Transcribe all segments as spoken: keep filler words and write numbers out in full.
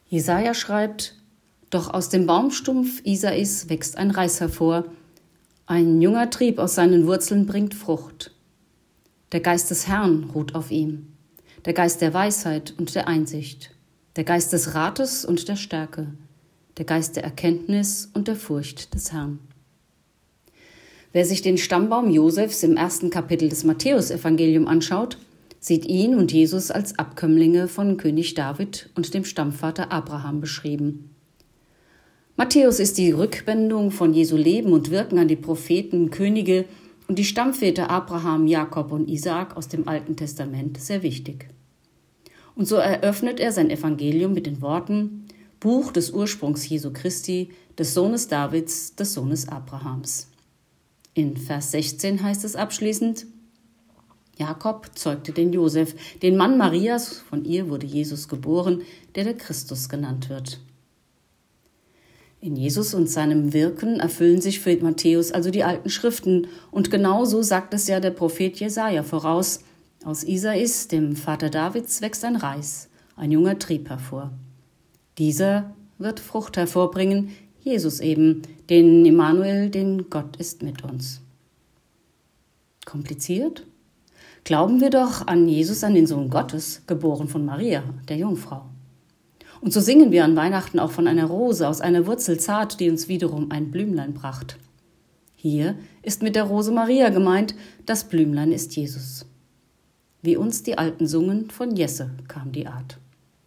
Jesaja schreibt: Doch aus dem Baumstumpf Isais wächst ein Reis hervor, ein junger Trieb aus seinen Wurzeln bringt Frucht. Der Geist des Herrn ruht auf ihm, der Geist der Weisheit und der Einsicht, der Geist des Rates und der Stärke, der Geist der Erkenntnis und der Furcht des Herrn. Wer sich den Stammbaum Josefs im ersten Kapitel des Matthäusevangeliums anschaut, sieht ihn und Jesus als Abkömmlinge von König David und dem Stammvater Abraham beschrieben. Matthäus ist die Rückbindung von Jesu Leben und Wirken an die Propheten, Könige und die Stammväter Abraham, Jakob und Isaak aus dem Alten Testament sehr wichtig. Und so eröffnet er sein Evangelium mit den Worten: Buch des Ursprungs Jesu Christi, des Sohnes Davids, des Sohnes Abrahams. In Vers sechzehn heißt es abschließend: Jakob zeugte den Josef, den Mann Marias, von ihr wurde Jesus geboren, der der Christus genannt wird. In Jesus und seinem Wirken erfüllen sich für Matthäus also die alten Schriften, und genauso sagt es ja der Prophet Jesaja voraus: Aus Isais, dem Vater Davids, wächst ein Reis, ein junger Trieb hervor. Dieser wird Frucht hervorbringen, Jesus eben, den Immanuel, den Gott ist mit uns. Kompliziert? Glauben wir doch an Jesus, an den Sohn Gottes, geboren von Maria, der Jungfrau. Und so singen wir an Weihnachten auch von einer Rose aus einer Wurzel zart, die uns wiederum ein Blümlein bracht. Hier ist mit der Rose Maria gemeint, das Blümlein ist Jesus. Wie uns die Alten sungen, von Jesse kam die Art.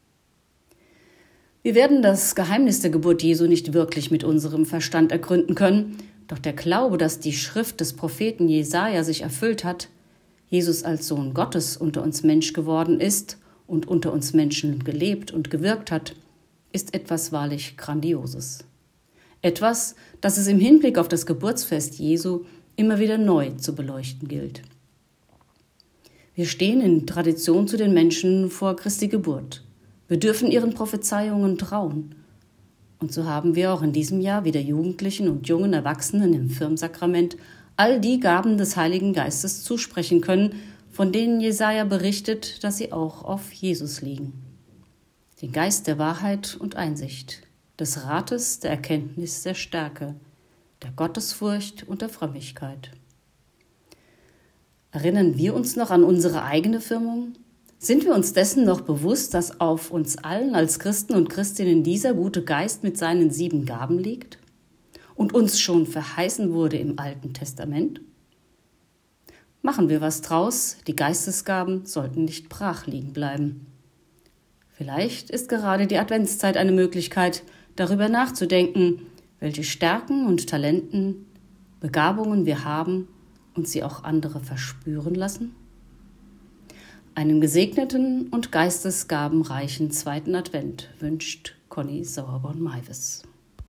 Wir werden das Geheimnis der Geburt Jesu nicht wirklich mit unserem Verstand ergründen können, doch der Glaube, dass die Schrift des Propheten Jesaja sich erfüllt hat, Jesus als Sohn Gottes unter uns Mensch geworden ist und unter uns Menschen gelebt und gewirkt hat, ist etwas wahrlich Grandioses. Etwas, das es im Hinblick auf das Geburtsfest Jesu immer wieder neu zu beleuchten gilt. Wir stehen in Tradition zu den Menschen vor Christi Geburt. Wir dürfen ihren Prophezeiungen trauen. Und so haben wir auch in diesem Jahr wieder Jugendlichen und jungen Erwachsenen im Firmsakrament all die Gaben des Heiligen Geistes zusprechen können, von denen Jesaja berichtet, dass sie auch auf Jesus liegen. Den Geist der Wahrheit und Einsicht, des Rates, der Erkenntnis, der Stärke, der Gottesfurcht und der Frömmigkeit. Erinnern wir uns noch an unsere eigene Firmung? Sind wir uns dessen noch bewusst, dass auf uns allen als Christen und Christinnen dieser gute Geist mit seinen sieben Gaben liegt und uns schon verheißen wurde im Alten Testament? Machen wir was draus, die Geistesgaben sollten nicht brach liegen bleiben. Vielleicht ist gerade die Adventszeit eine Möglichkeit, darüber nachzudenken, welche Stärken und Talenten, Begabungen wir haben und sie auch andere verspüren lassen. Einen gesegneten und geistesgabenreichen zweiten Advent wünscht Conny Sauerborn-Maivis.